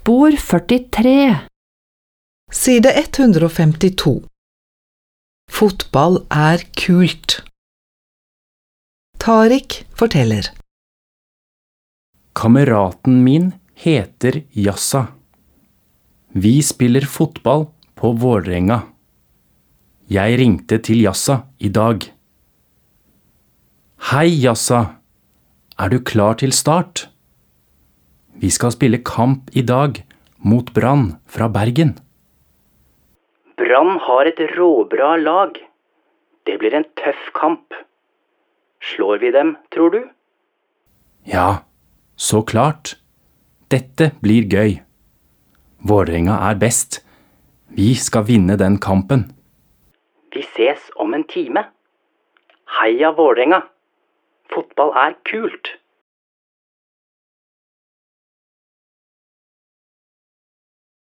Spor 43. Side 152. Fotball er kult. Tariq forteller. Kameraten min heter Yassa. Vi spiller fotball på Vålerenga. Jeg ringte til Yassa i dag. Hei, Yassa. Er du klar til start? Vi skal spille kamp i dag mot Brann fra Bergen. Brann har et råbra lag. Det blir en tøff kamp. Slår vi dem, tror du? Ja, så klart. Dette blir gøy. Vålerenga er best. Vi skal vinne den kampen. Vi ses om en time. Heia Vålerenga. Fotball er kult.